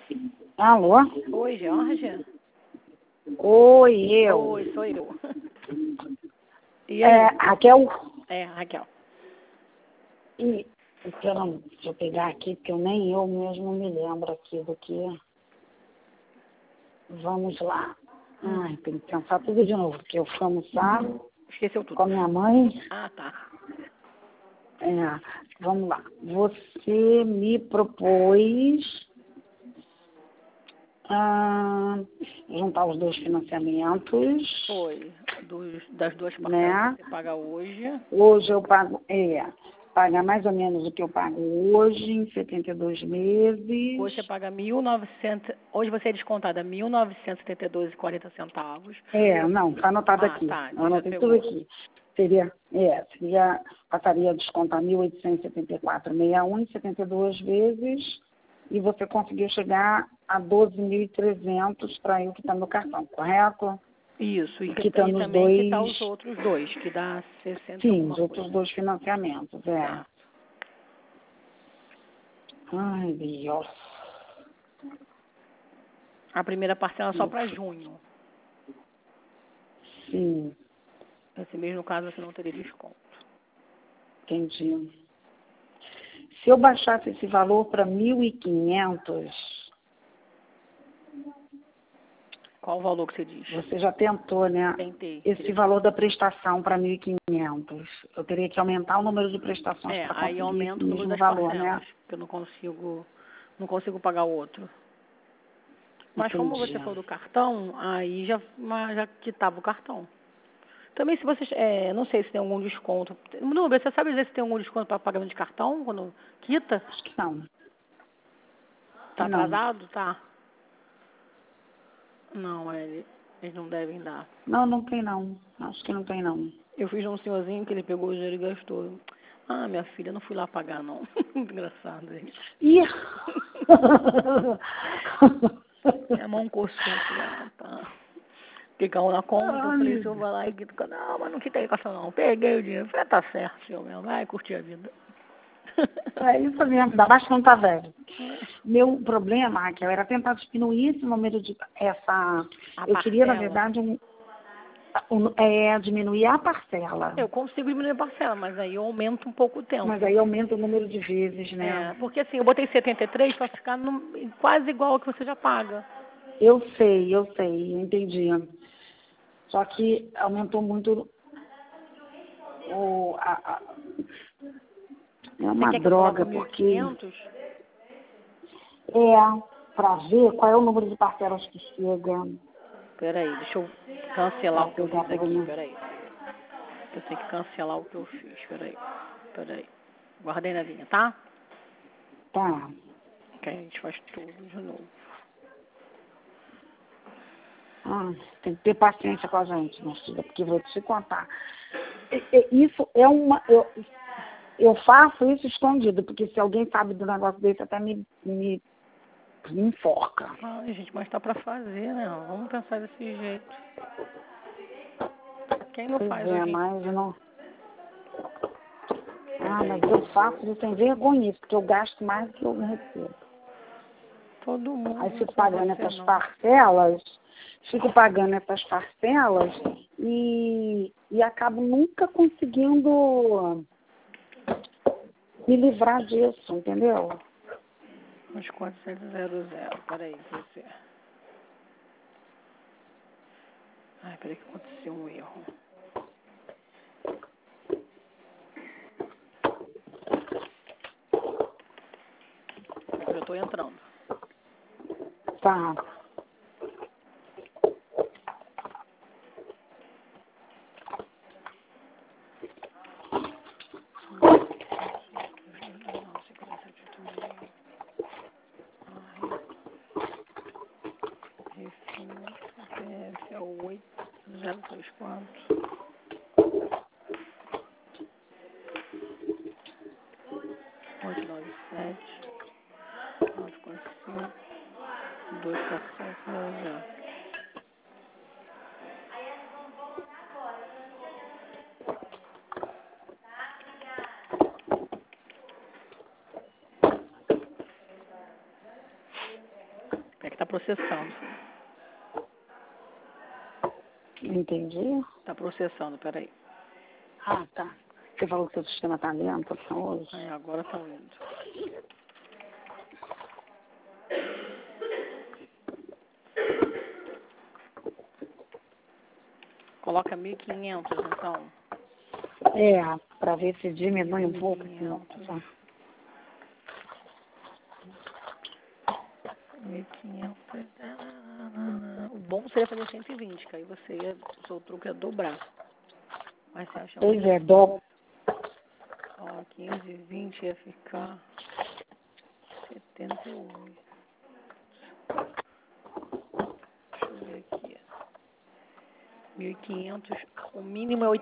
Alô? Oi, Georgia? Oi, eu. Oi, sou eu. E aí? Raquel? Raquel. E, deixa eu pegar aqui, porque nem eu mesmo me lembro aqui do que. Vamos lá. Ai, tem que pensar tudo de novo, porque eu fui almoçar Esqueceu tudo. com a minha mãe. Ah, tá. Vamos lá. Você me propôs juntar os dois financiamentos. Foi. Das duas parcelas Né? que você paga hoje. Hoje eu pago, pagar mais ou menos o que eu pago hoje, em 72 meses. Hoje você paga 1.900. Hoje você é descontada 1.972,40 centavos. Não, está anotado aqui. Tá. Eu Então já anotei tudo pegou. aqui. Passaria a descontar 1.874,61 em 72 vezes, e você conseguiu chegar a 12.300 para eu quitar meu cartão, correto? Isso. E Quitando os também dois. quitar os outros dois, que dá 60 e Sim, alguma os outros coisa. dois financiamentos, Certo. Ai, Deus. A primeira parcela só para junho. Sim, Esse mesmo caso você não teria desconto. entendi. Se eu baixasse esse valor para 1.500, Qual o valor que você diz? você já tentou, né? Tentei. Esse valor da prestação para 1.500. Eu teria que aumentar o número de prestações para Aí conseguir esse aumenta o número mesmo das valor, parcelas, né? porque eu não consigo pagar o outro. Mas como Entendi. você falou do cartão, aí já quitava o cartão. Também se você, não sei se tem algum desconto. Não, você sabe dizer se tem algum desconto para pagamento de cartão quando quita? Acho que não. Tá Não. atrasado? Tá. Não, eles não devem dar. Não, não tem não. Acho que não tem não. Eu fiz um senhorzinho que ele pegou o dinheiro e gastou. Ah, minha filha, não fui lá pagar, não. Muito engraçado ele. Ih! Minha mão coçou. Eu falei, tá. Ficou na conta, eu falei, o Ai, senhor vai lá e quita. Não, mas não quitei cartão, não. Peguei o dinheiro. Eu falei, tá certo, senhor mesmo. Vai curtir a vida. é isso mesmo, ainda mais que não tá velho. Meu problema, Raquel, era tentar diminuir esse número de. Eu queria, na Parcela. verdade, diminuir a parcela. Eu consigo diminuir a parcela, mas aí eu aumento um pouco o tempo. Mas aí aumenta o número de vezes, né? Porque assim, eu botei 73 para ficar quase igual ao que você já paga. Eu sei, entendi. Só que aumentou muito o. É Você uma quer que eu coloque droga, porque 1.500? para ver qual é o número de parcelas que chega. Peraí, deixa eu cancelar Para o que eu pegar fiz para aqui, mim. peraí. Eu tenho que cancelar o que eu fiz, peraí. Guardei na linha, tá? Tá. Que aí a gente faz tudo de novo. Tem que ter paciência com a gente, minha filha, porque vou te contar. Isso é uma. Eu faço isso escondido, porque se alguém sabe do negócio desse, até me enforca. Ai, gente, mas tá pra fazer, né? Vamos pensar desse jeito. Quem não Pois faz é, hoje em mas eu não. Peraí. Mas eu faço isso sem vergonha, porque eu gasto mais do que eu recebo. Todo mundo, Aí não fico só pagando você essas não. parcelas, e acabo nunca conseguindo me livrar disso, entendeu? Os 400. Peraí, você. Ai, peraí que aconteceu um erro. Eu tô entrando. Tá. CPF é o 8034 897 945 24700. É que tá processando. Entendi. Tá processando, peraí. Ah, tá. Você falou que seu sistema tá lento hoje. Aí, agora tá indo. Coloca 1.500, então. É, pra ver se diminui um pouco. 1.500. 1.500. O bom seria fazer 120, que aí você ia, o seu truque ia dobrar. Mas você acha Pois muito? é, dó. Ó, 15, 20 ia ficar 78. Deixa eu ver aqui. 1.500, o mínimo é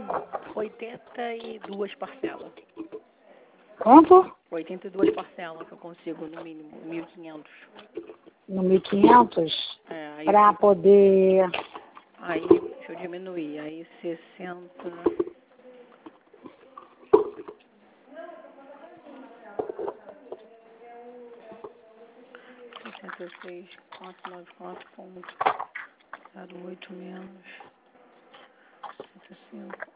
82 parcelas. Quanto? 82 parcelas que eu consigo, no mínimo, 1.500. No 1.500? É, aí Pra fica, poder... aí, deixa eu diminuir, aí 60, 66, 494,08 menos 65,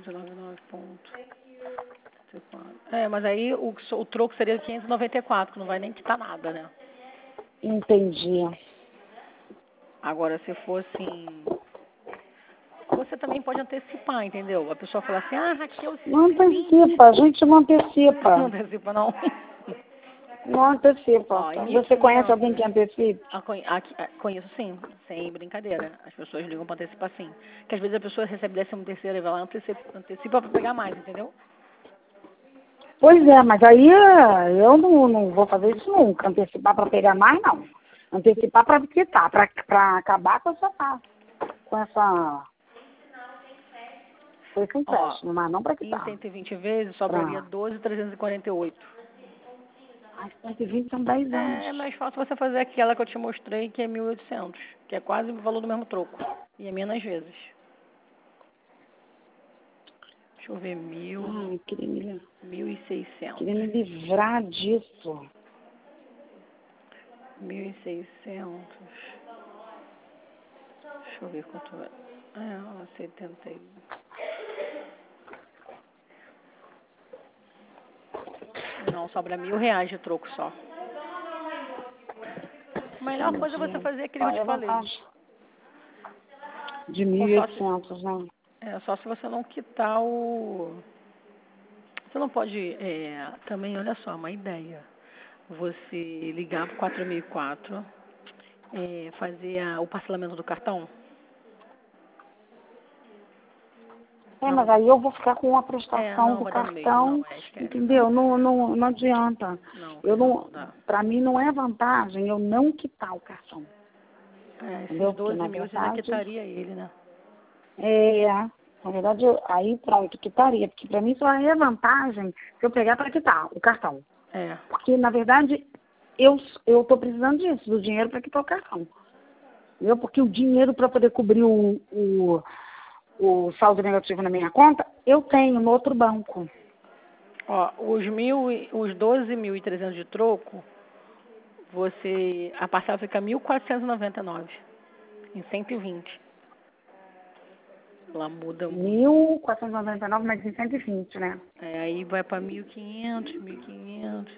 899,74. É, mas aí o troco seria 594, que não vai nem quitar nada, né? Entendi. Agora, se for assim, você também pode antecipar, entendeu? A pessoa fala assim, ah, Raquel, Não 120. antecipa, a gente não Não antecipa. antecipa, não. Não antecipa. Ó, em Você conhece 1.500, alguém que antecipe? conheço sim, sem brincadeira. As pessoas ligam para antecipar sim. Que às vezes a pessoa recebe 13º e vai lá antecipa para pegar mais, entendeu? Pois é, mas aí eu não vou fazer isso nunca. Antecipar para pegar mais, não. Antecipar para quitar, para acabar com esse Ó, empréstimo, mas não para em quitar. 120 vezes sobraria 12.348. As 120 são 10 anos. É mais fácil você fazer aquela que eu te mostrei, que é 1.800, que é quase o valor do mesmo troco. E é menos vezes. Deixa eu ver, Ai, queria 1.600. me livrar disso. 1.600. Deixa eu ver quanto é. É, 70. Não, sobra R$1.000 de troco só. A melhor coisa é você fazer aquele que eu te falei. De Só se, 1.800, né? só se você não quitar o... Você não pode... também, olha só, uma ideia. Você ligar para o 4004, fazer o parcelamento do cartão. Mas Não, aí eu vou ficar com a prestação não do vai dar no mesmo, cartão, não, esquece. entendeu? Não adianta. Não, Eu filha, não, não dá. para mim não é vantagem eu não quitar o cartão, entendeu? Esses Porque 12 na mil você ainda verdade, quitaria ele, né? na verdade aí pronto, quitaria, porque para mim só é vantagem se eu pegar para quitar o cartão. É. Porque na verdade eu estou precisando disso, do dinheiro para quitar o cartão. Entendeu? Porque o dinheiro para poder cobrir o saldo negativo na minha conta, eu tenho no outro banco. Ó, os 12.300 de troco, a parcela fica 1.499 em 120. Ela muda muito. 1.499 mais de 120, né? Aí vai para 1.500, 1.500,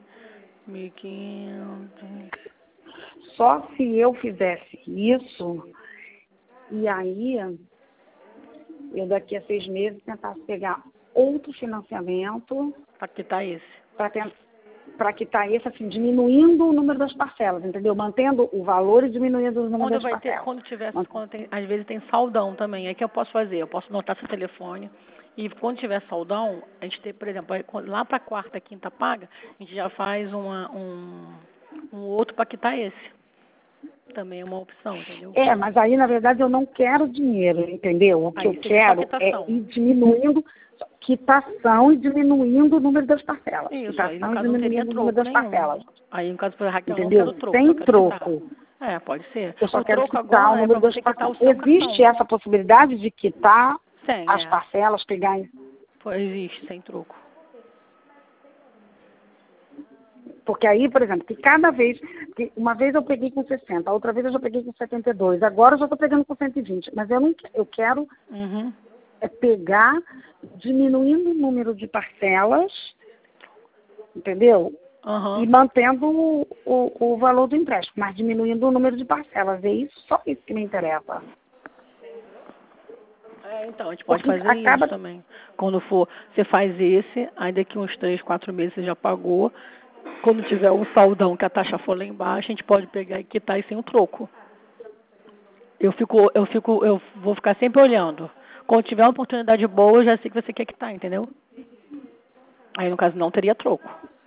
1.500. Só se eu fizesse isso, e aí eu daqui a 6 meses tentasse pegar outro financiamento Para quitar esse. para quitar esse, assim, diminuindo o número das parcelas, entendeu? Mantendo o valor e diminuindo o número das parcelas. Às vezes tem saldão também. Aí que eu posso fazer? Eu posso anotar seu telefone e quando tiver saldão, a gente tem, por exemplo, lá para quarta, quinta paga, a gente já faz um outro para quitar esse. Também é uma opção, entendeu? Mas aí, na verdade, eu não quero dinheiro, entendeu? O que eu quero é ir diminuindo quitação e diminuindo o número das parcelas. Isso, aí no Quitação e caso não teria diminuindo o número troco das nenhum. parcelas. Aí no caso, por Raquel, eu não Entendeu? quero troco, Sem só quero troco. quitar. Pode ser. Eu só O quero troco quitar o agora é número para das você quitar o parcelas. seu Existe cartão. essa possibilidade de quitar Tem, as parcelas, pegar... Existe, sem troco. Porque aí, por exemplo, que cada vez, que uma vez eu peguei com 60, a outra vez eu já peguei com 72, agora eu já estou pegando com 120, mas eu quero pegar diminuindo o número de parcelas, entendeu? E mantendo o valor do empréstimo, mas diminuindo o número de parcelas. É isso, só isso que me interessa. Então, a gente pode fazer isso também. Quando for, você faz esse, aí daqui uns 3, 4 meses você já pagou. Quando tiver um saldão que a taxa for lá embaixo, a gente pode pegar e quitar e sem o troco. Eu vou ficar sempre olhando. Quando tiver uma oportunidade boa, eu já sei que você quer quitar, entendeu? Aí, no caso, não teria troco.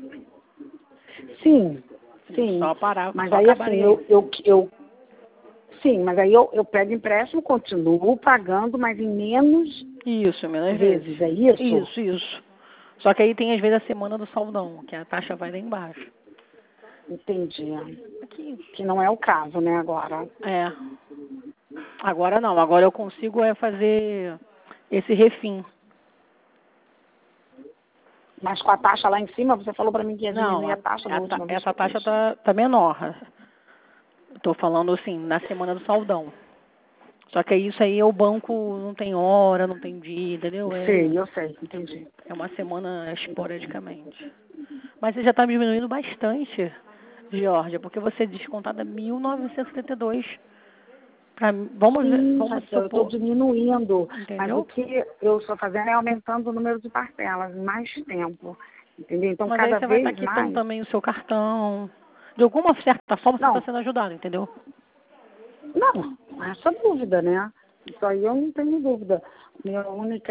Sim. Só parar, mas só aí assim, sim, mas aí eu pego empréstimo, continuo pagando, mas em menos vezes. É isso? Isso. Só que aí tem, às vezes, a semana do saldão, que a taxa vai lá embaixo. Entendi. Aqui. Que não é o caso, né, agora. Agora não. Agora eu consigo fazer esse refim. Mas com a taxa lá em cima, você falou para mim que ia diminuir a taxa da última vez. Essa taxa tá menor. Estou falando assim, na semana do saldão. Só que isso aí o banco não tem hora, não tem dia, entendeu? Eu sei, entendi. É uma semana esporadicamente. Mas você já está diminuindo bastante, Georgia, porque você é descontada 1.972. Vamos Mas eu estou diminuindo. Entendeu? Mas o que eu estou fazendo é aumentando o número de parcelas, mais tempo. Entendeu? Então, mas cada aí você vai vez estar quitando mais... também o seu cartão. De alguma certa forma você está sendo ajudado, entendeu? Não, essa dúvida, né? Isso aí eu não tenho dúvida. Meu único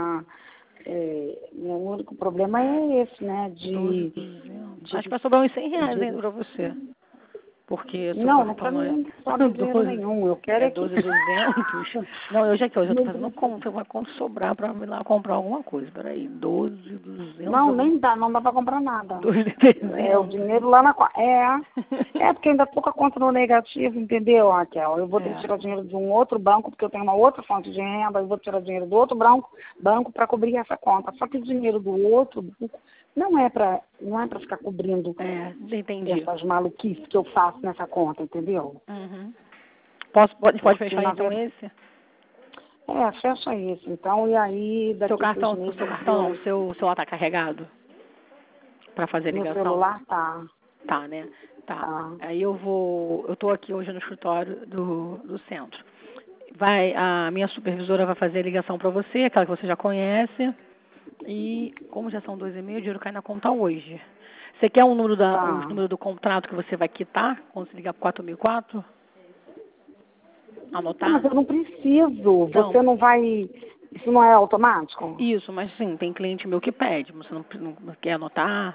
problema é esse, né? Acho que vai sobrar uns R$100 ainda para você. Porque não para mim não sobra dinheiro nenhum. Eu quero é 12.200. Não, eu já estou fazendo conta, vai quando sobrar para ir lá comprar alguma coisa. Peraí, 12.200. Não, nem dá, não dá para comprar nada. 12.300. O dinheiro lá na porque ainda estou com a conta no negativo, entendeu, Raquel? Eu vou ter que tirar dinheiro de um outro banco, porque eu tenho uma outra fonte de renda, eu vou tirar dinheiro do outro banco para cobrir essa conta. Só que o dinheiro do outro banco não é para ficar cobrindo essas maluquices que eu faço nessa conta, entendeu? Pode fechar então esse? Fecha esse. Então, e aí daqui seu cartão não, seu celular tá carregado para fazer ligação? Meu celular tá. Tá, né? Tá. Aí eu tô aqui hoje no escritório do centro. A minha supervisora vai fazer a ligação para você, aquela que você já conhece. E como já são 2,5, o dinheiro cai na conta hoje. Você quer o número do contrato que você vai quitar quando você ligar para 4004? Anotar? Mas eu não preciso. Você não vai... Isso não é automático? Isso, mas sim, tem cliente meu que pede. Você não quer anotar?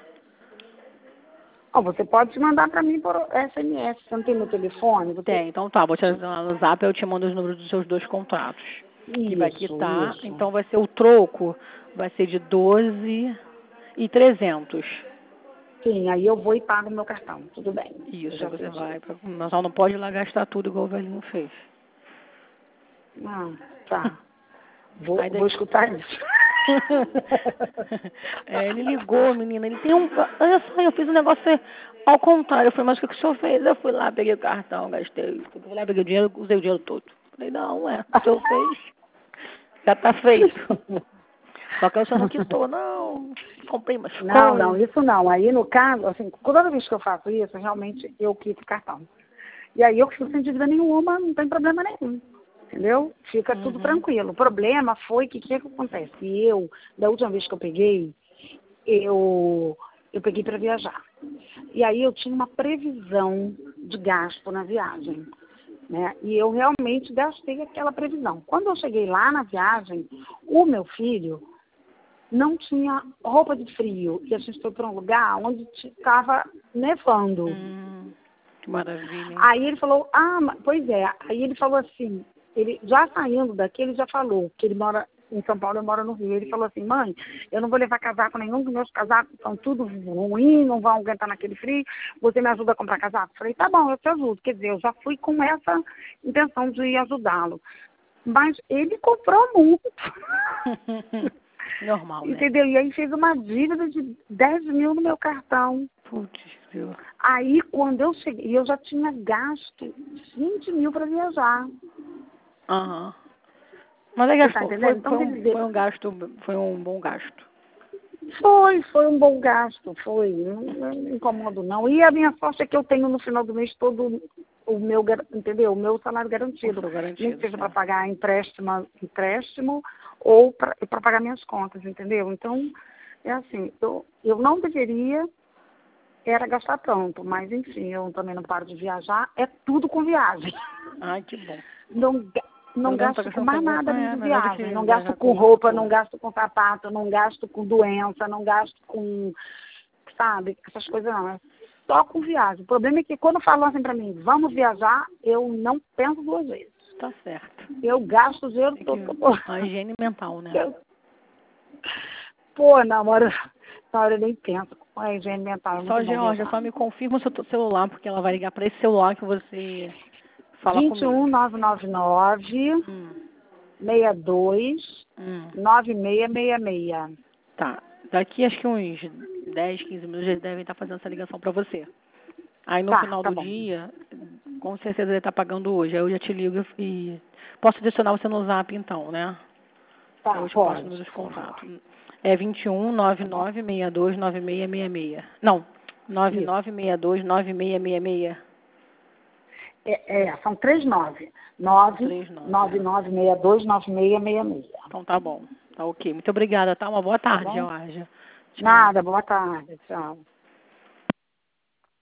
Você pode mandar para mim por SMS. Você não tem meu telefone? Tem, então tá. Vou te adicionar no Zap, eu te mando os números dos seus 2 contratos. Que vai quitar. Então vai ser o troco, vai ser de 12.300. Sim, aí eu vou e pago o meu cartão. Tudo bem. Isso, você vai. Mas só não pode ir lá gastar tudo igual o velhinho fez. Tá. Vou escutar isso. Ele ligou, menina. Ele tem olha só, eu fiz um negócio ao contrário. Eu falei, mas o que o senhor fez? Eu fui lá, peguei o cartão, gastei. Eu fui lá, peguei o dinheiro, usei o dinheiro todo. Falei, não, o senhor fez. Já tá feito. Só que o senhor não quitou, não. Comprei umas coisas. Não, isso não. Aí, no caso, assim, toda vez que eu faço isso, realmente eu quito o cartão. E aí eu fico sem dívida nenhuma, não tem problema nenhum. Entendeu? Fica tudo tranquilo. O problema foi que o que acontece? Da última vez que eu peguei para viajar. E aí eu tinha uma previsão de gasto na viagem, né? E eu realmente gastei aquela previsão. Quando eu cheguei lá na viagem, o meu filho não tinha roupa de frio. E a gente foi para um lugar onde estava nevando. Que maravilha. Aí ele falou, pois é. Aí ele falou assim, ele já saindo daqui, ele já falou que ele mora em São Paulo, eu moro no Rio. Ele falou assim, mãe, eu não vou levar casaco nenhum, dos meus casacos estão tudo ruins, não vão aguentar naquele frio, você me ajuda a comprar casaco? Eu falei, tá bom, eu te ajudo. Quer dizer, eu já fui com essa intenção de ajudá-lo. Mas ele comprou muito. Normal, né? Entendeu? E aí fez uma dívida de 10 mil no meu cartão. Putz, viu? Aí, quando eu cheguei, eu já tinha gasto 20 mil para viajar. Aham. Mas aí Você tá gastou. entendendo? Então, quer dizer, Foi um bom gasto. foi um bom gasto, foi. Não me incomodo, não. E a minha sorte é que eu tenho no final do mês todo o meu, entendeu? O meu salário garantido. O seu garantido, Nem que seja para certo. pagar empréstimo ou para pagar minhas contas, entendeu? Então, é assim, eu não deveria era gastar tanto, mas enfim, eu também não paro de viajar, é tudo com viagem. Ai, que bom. Não Pelo menos tá gasto com gastando mais com... nada além de melhor do viagem. que Não gasto viajar com com roupa, não coisa. gasto com sapato, não gasto com doença, não gasto com, sabe, essas coisas não. É só com viagem. O problema é que quando falam assim pra mim, vamos viajar, eu não penso duas vezes. Tá certo. Eu gasto o dinheiro Tem todo. que... A higiene mental, né? Pô, na hora eu nem penso. A higiene mental é muito Só, bom Georgia, viajar. só me confirma o seu celular, porque ela vai ligar pra esse celular que você fala comigo. 21999 62 Hum. 9666. Tá. Daqui acho que uns 10, 15 minutos eles devem estar fazendo essa ligação pra você. Aí no final Tá do bom. dia, com certeza ele tá pagando hoje. Aí eu já te ligo e posso adicionar você no Zap então, né? Tá, Aí eu te passo pode, nos por favor. contatos. É 21 Tá bom? 99 62 9666. Não, Isso. 9962 9666. São 39. São 3 9, né? 99962 9666. Então tá bom. Tá ok. Muito obrigada, tá? Uma boa Tá tarde, bom? Georgia. Tchau. Nada, boa tarde. Tchau.